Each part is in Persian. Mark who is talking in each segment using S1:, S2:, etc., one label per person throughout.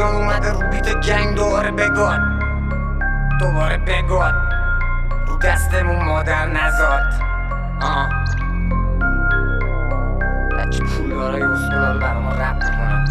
S1: پویان اومده رو بیت گنگ دوباره بگاد رو دستمون مادر نزاد بچه پولدارای اصولال برا ما رب میکنن.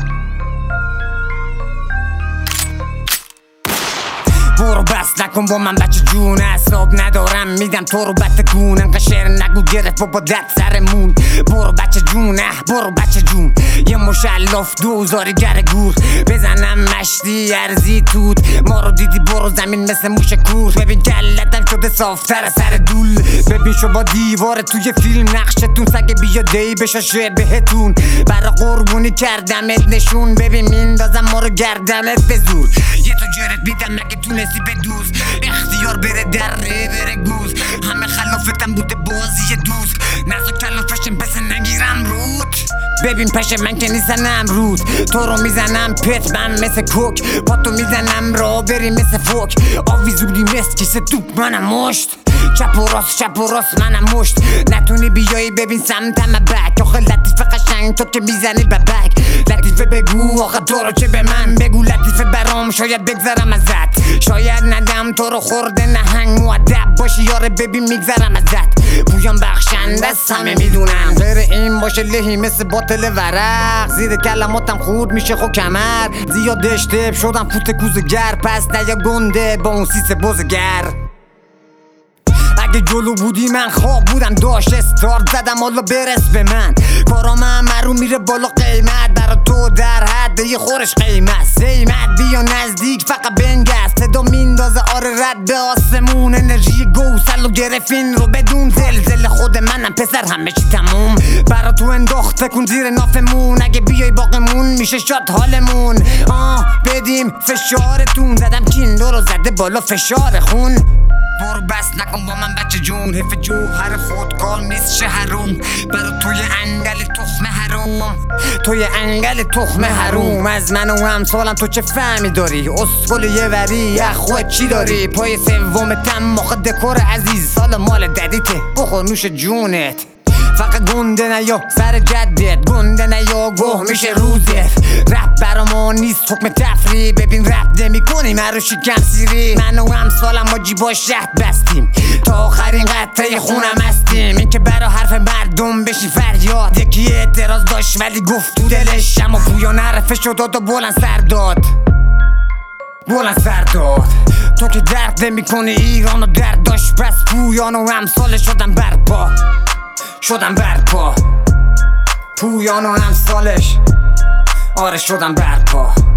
S1: برو بس نکن با من بچه جون، حساب ندارم میدم تو رو بدگون. انقدر شعر نگو گرفت بابا دت سرمون. برو بچه جون برو بچه جون، یه مشلاف دوزاری گر گور بزنم مشتی ارزی توت. ما رو دیدی برو زمین مثل موش کور. ببین کلتم شده صافتر سر دول. ببین شو با دیوار توی فیلم نقشتون سگ بیا دی بشاشه بهتون. برا قربونی کردمت نشون، ببین میندازم ما رو گردنت به زور. یه تو جرت میدم مگه تونستی بدوز، اختیار بره دره بره گوز. همه خلافتم بوده بازی دوست، نزا کلافشم بس نگیرم رود. ببین پشه من که نیستنم رود، تو رو میزنم پت من مثل کوک. پاتو میزنم را بری مثل فوک. آویزونی مثل کیسه توپ منم مشت. چپ و راست منم مشت. نتونی بیایی ببین سمتم بک. آخه لطیفه قشنگ تو که میزنی ببک. لطیفه بگو آخه تو رو چه به من بگو. لطیفه برام شاید بگذرم ازت، شاید ندم تو رو خورده نهنگ. مؤدب باشی یاره ببین میگذرم ازت. پویان بخشنده است همه میدونم، غیر این باشه لهی مثل باطل ورق. زیر کلماتم خورد میشه خو کمر. زیاد اشتب شدم فوت کوزگر، پس نیا گنده با اون سیس بزگر. اگه جلو بودی من خواب بودم داشت استارت زدم حالا برس به من. کارام همه میره بالا قیمت، برا تو در حد یه خورش قیمت. سیمت بیا نزدیک فقط بنگست، صدا میندازه آره رد به آسمون. انرژی گوسل و گرفین رو بدون زلزله خود منم پسر همه چی تموم. برا تو انداخت کن زیر نافمون، اگه بیای باقیمون میشه شاد حالمون. بدیم فشارتون، زدم کیندو رو زده بالا فشار خون. برو بس نکن با من بچه جون، حیف جوهر خودکار نیست شهرون. برا توی انگل تخم حروم، توی انگل تخم حروم. از من و همسالم تو چه فهمی داری؟ اسکل یه وری خود چی داری؟ پای سومتم آخه دکور عزیز، سال مال ددیته بخور نوش جونت. فقط گنده نیا سر جدت، گنده نیا گوه میشه روزت. رپ برا ما نیست حکم تفریح، ببین رپ نمی کنیم هر رو شکم سیری. من و همسالم ما جیبا شهد بستیم، تا آخرین قطره خونم هستیم. این که برا حرف مردم بشی فریاد، یکی اعتراض داشت ولی گفت تو دلش. اما پویان حرفش رو داد و بلند سر داد. تو که درد نمی کنی ایران و درد داشت، پس پویان و همسال شدن برپا. پویان و همسالش آره شدن برپا.